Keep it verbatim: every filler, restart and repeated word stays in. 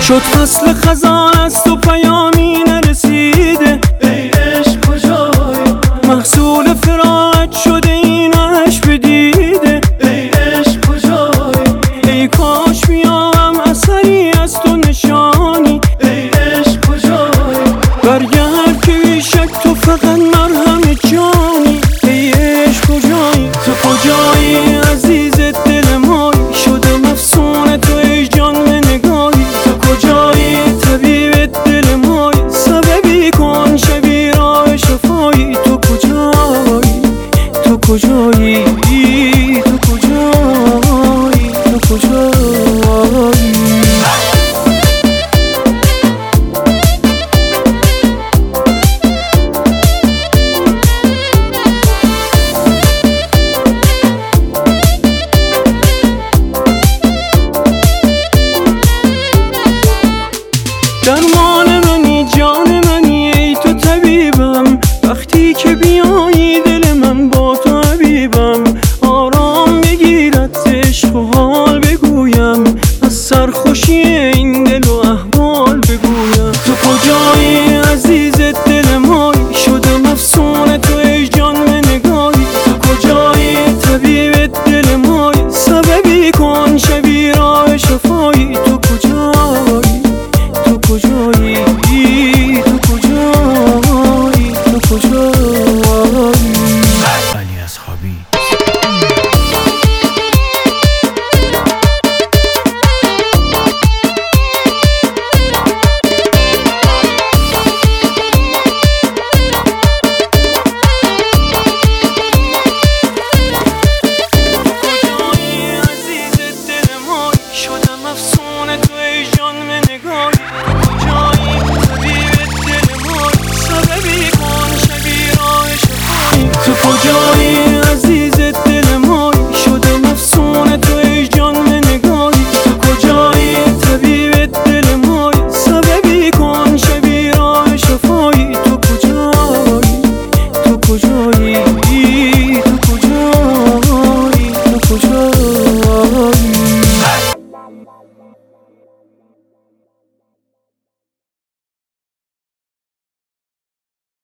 شد فصل خزان است و پیامی نرسیده، ای عشق کجایی؟ محصول فراقت شده این عشق بدیده، ای عشق کجایی؟ ای کاش بیام اثری از تو نشانی، ای عشق کجایی؟ برگرد که بیشک تو فقط مرهم جانی. ای عشق کجایی؟ تو کجایی عزیز دل مایی؟ شدم افسون تو ای جان و نگاهی. تو کجایی طبیب دل مایی؟ سببی کن شبی راه شفایی. تو کجایی؟ تو کجایی؟ تو کجایی؟ تو کجایی؟ درمان منی جان منی ای تو طبیبم، وقتی که بیایی دل من با تو حبیبم. آرام بگیرد عشق و حال بگویم، از سرخوشی این دل و احوال بگویم. تو کجایی عزیز دل مایی؟ شدم افسون تو ای جان و نگاهی. تو کجایی طبیب دل مایی؟ سببی کن شبی راه شفایی. تو کجایی؟ تو کجایی؟ تو کجایی؟ تو کجایی؟ علی اصحابی. شدم افسون تو ای جان و نگاهی. تو کجایی طبیب دل مایی؟ سببی کن شبی راه شفایی. تو کجایی عزیز دل مایی؟ شدم افسون تو ای جان و نگاهی. تو کجایی طبیب دل مایی؟ سببی کن شبی راه شفایی. تو کجایی؟ تو کجایی؟